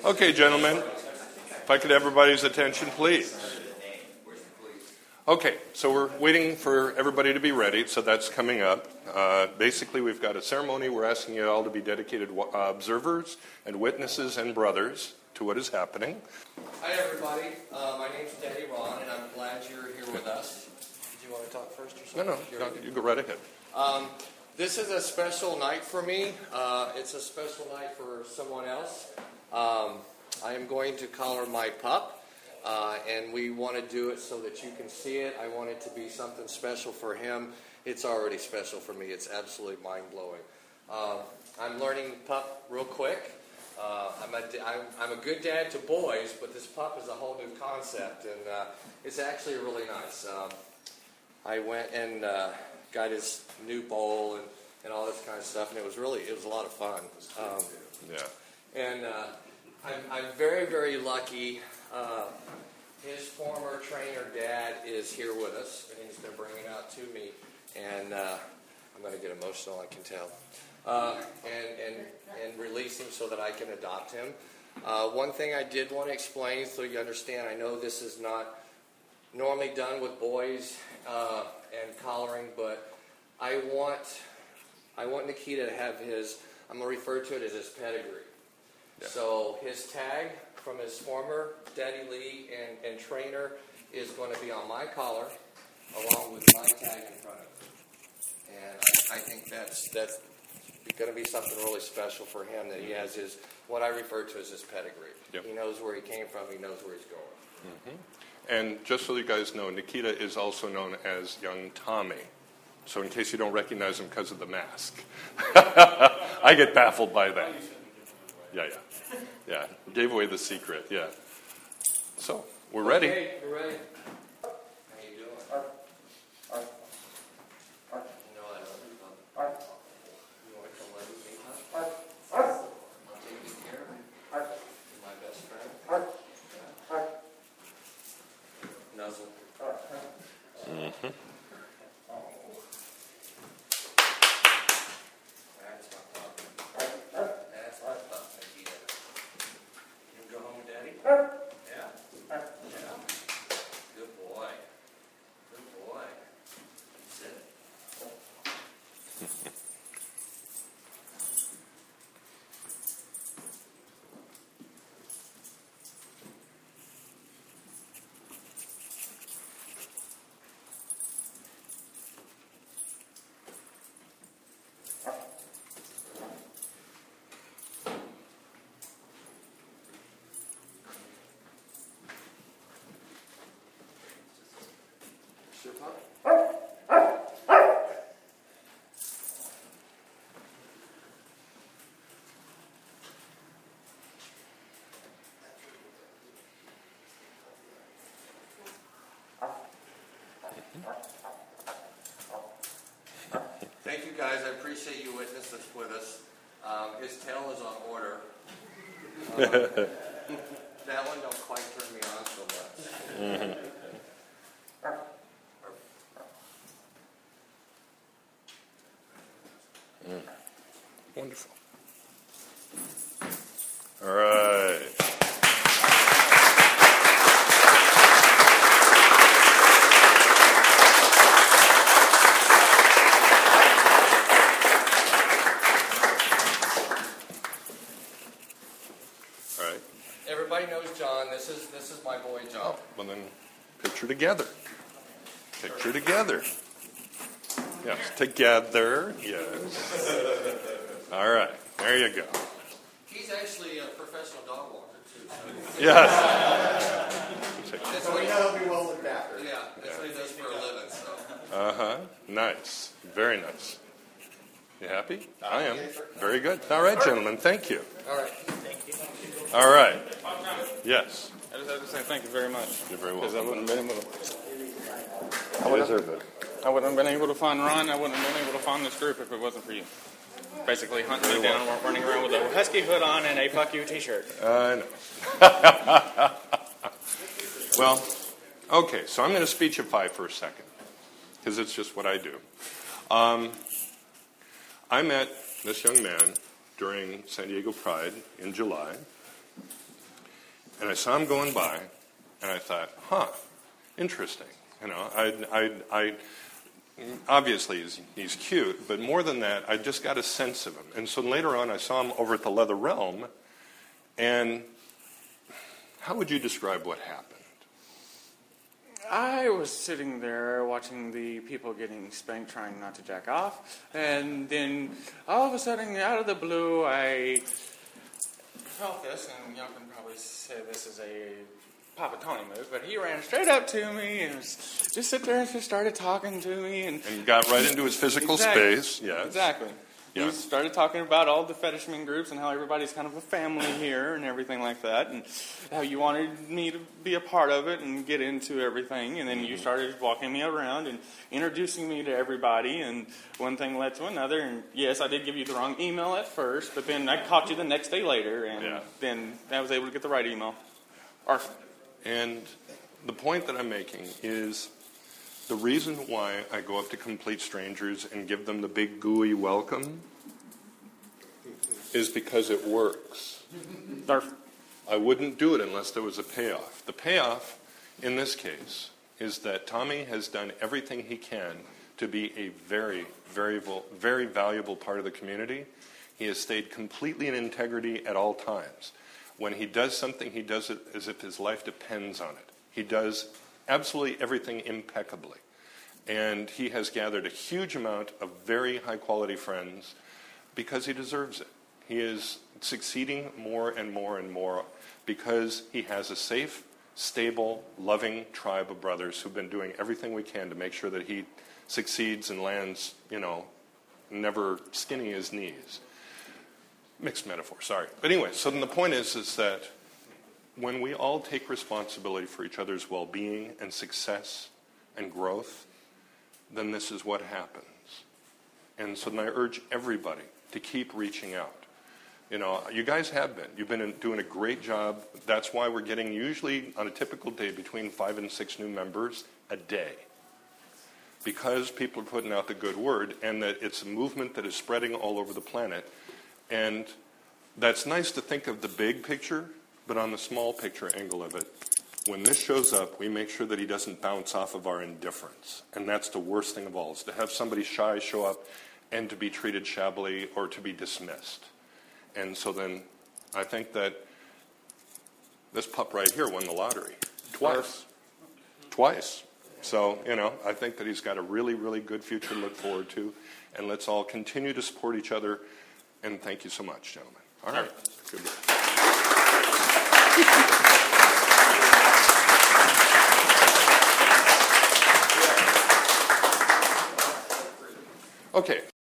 Okay, gentlemen, if I could have everybody's attention, please. Okay, so we're waiting for everybody to be ready, so that's coming up. Basically, we've got a ceremony. We're asking you all to be dedicated observers and witnesses and brothers to what is happening. Hi, everybody. My name's Daddy Ron, and I'm glad you're here with us. Did you want to talk first or something? No, you go right ahead. This is a special night for me. It's a special night for someone else. I am going to collar my pup, and we want to do it so that you can see it. I want it to be something special for him. It's already special for me. It's absolutely mind-blowing. I'm learning pup real quick. I'm a good dad to boys, but this pup is a whole new concept, and it's actually really nice. I went and got his new bowl and all this kind of stuff, and it was a lot of fun. And I'm very, very lucky. His former trainer dad is here with us, and he's going to bring it out to me, and I'm going to get emotional, I can tell, and release him so that I can adopt him. One thing I did want to explain so you understand, I know this is not normally done with boys and collaring, but I want Nikita to have his, I'm going to refer to it as his pedigree. Yeah. So his tag from his former Daddy Lee and trainer is going to be on my collar, along with my tag in front of it. And I think that's going to be something really special for him, that he has his, what I refer to as his pedigree. Yep. He knows where he came from, he knows where he's going. Mm-hmm. And just so you guys know, Nikita is also known as Young Tommy. So in case you don't recognize him because of the mask. I get baffled by that. Yeah. Gave away the secret, yeah. So, we're ready. Okay, we're ready. How you doing? You know I love you, Pop. You want to come live with me, Pop? I'll take good care of you. You're my best friend. Nuzzle. Mm-hmm. That's my pup. That's my pup, Nikita. You go home with Daddy? Yeah. Good boy. Good boy. Sit. Your pup? Thank you guys. I appreciate you witnessing this with us. His tail is on order. That one don't quite turn me on so much. Mm-hmm. Wonderful. All right. All right. Everybody knows John. This is my boy John. Oh, well then, picture together. Picture together. Yes, together. Yes. All right. There you go. He's actually a professional dog walker too. So. Yes. So we know he'll be well looked after. Yeah, that's what he does for a living. So. Nice. Very nice. You happy? I am. Very good. All right, gentlemen. Thank you. All right. Thank you. All right. Yes. I just have to say thank you very much. You're very Because welcome. I wouldn't have been able to. You deserve it. I wouldn't have been able to find Ron. I wouldn't have been able to find this group if it wasn't for you. Basically hunting me down, running around with a husky hood on and a "fuck you" T-shirt. I know. Well, okay. So I'm going to speechify for a second because it's just what I do. I met this young man during San Diego Pride in July. And I saw him going by, and I thought, interesting. You know, I obviously he's cute, but more than that, I just got a sense of him. And so later on, I saw him over at the Leather Realm, and how would you describe what happened? I was sitting there watching the people getting spanked, trying not to jack off, and then all of a sudden, out of the blue, I felt this, and y'all can probably say this is a Papa Tony move, but he ran straight up to me and just sit there and just started talking to me. And got right into his physical space, yes. Exactly. Yeah. He started talking about all the fetishman groups and how everybody's kind of a family here and everything like that, and how you wanted me to be a part of it and get into everything. And then you started walking me around and introducing me to everybody, and one thing led to another. And yes, I did give you the wrong email at first, but then I caught you the next day later, and then I was able to get the right email. And the point that I'm making is the reason why I go up to complete strangers and give them the big gooey welcome is because it works. I wouldn't do it unless there was a payoff. The payoff in this case is that Tommy has done everything he can to be a very, very valuable part of the community. He has stayed completely in integrity at all times. When he does something, he does it as if his life depends on it. He does absolutely everything impeccably. And he has gathered a huge amount of very high-quality friends because he deserves it. He is succeeding more and more and more because he has a safe, stable, loving tribe of brothers who've been doing everything we can to make sure that he succeeds and lands, never skinning his knees. Mixed metaphor, sorry. But anyway, so then the point is that when we all take responsibility for each other's well-being and success and growth, then this is what happens. And so then I urge everybody to keep reaching out. You guys have been. You've been doing a great job. That's why we're getting usually on a typical day between 5 and 6 new members a day. Because people are putting out the good word, and that it's a movement that is spreading all over the planet. And that's nice to think of the big picture, but on the small picture angle of it, when this shows up, we make sure that he doesn't bounce off of our indifference. And that's the worst thing of all, is to have somebody shy show up and to be treated shabbily or to be dismissed. And so then I think that this pup right here won the lottery. Twice. So, I think that he's got a really, really good future to look forward to. And let's all continue to support each other. And thank you so much, gentlemen. All right. Good. Okay.